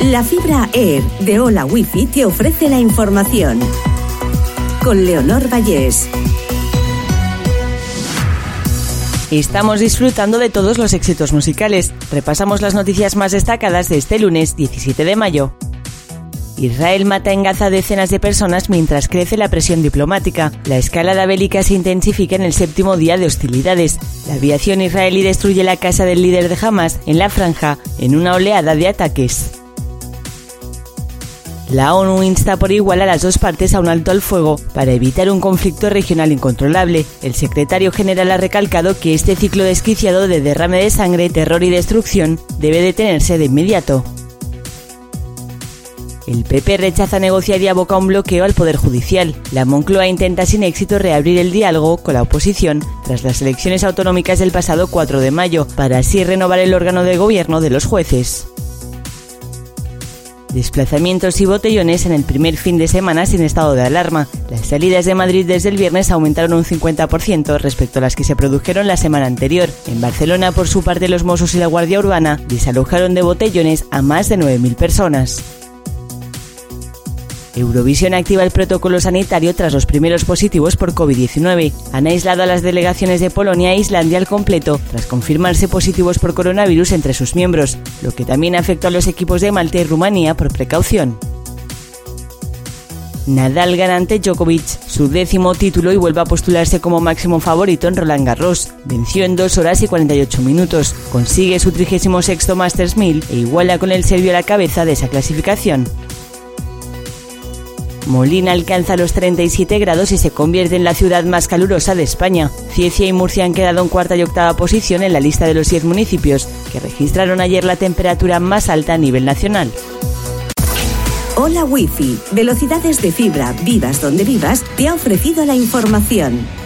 La fibra Air de Hola Wifi te ofrece la información. Con Leonor Vallés. Estamos disfrutando de todos los éxitos musicales. Repasamos las noticias más destacadas de este lunes 17 de mayo. Israel mata en Gaza a decenas de personas mientras crece la presión diplomática. La escalada bélica se intensifica en el 7º día de hostilidades. La aviación israelí destruye la casa del líder de Hamas en la franja en una oleada de ataques. La ONU insta por igual a las dos partes a un alto al fuego para evitar un conflicto regional incontrolable. El secretario general ha recalcado que este ciclo desquiciado de derrame de sangre, terror y destrucción debe detenerse de inmediato. El PP rechaza negociar y aboca un bloqueo al Poder Judicial. La Moncloa intenta sin éxito reabrir el diálogo con la oposición tras las elecciones autonómicas del pasado 4 de mayo, para así renovar el órgano de gobierno de los jueces. Desplazamientos y botellones en el primer fin de semana sin estado de alarma. Las salidas de Madrid desde el viernes aumentaron un 50% respecto a las que se produjeron la semana anterior. En Barcelona, por su parte, los Mossos y la Guardia Urbana desalojaron de botellones a más de 9.000 personas. Eurovisión activa el protocolo sanitario tras los primeros positivos por COVID-19. Han aislado a las delegaciones de Polonia e Islandia al completo tras confirmarse positivos por coronavirus entre sus miembros, lo que también afectó a los equipos de Malta y Rumanía por precaución. Nadal gana ante Djokovic su 10º título y vuelve a postularse como máximo favorito en Roland Garros. Venció en 2 horas y 48 minutos, consigue su 36º Masters 1000 e iguala con el serbio a la cabeza de esa clasificación. Molina alcanza los 37 grados y se convierte en la ciudad más calurosa de España. Cieza y Murcia han quedado en 4ª y 8ª posición en la lista de los 10 municipios que registraron ayer la temperatura más alta a nivel nacional. Hola Wifi, velocidades de fibra, vivas donde vivas, te ha ofrecido la información.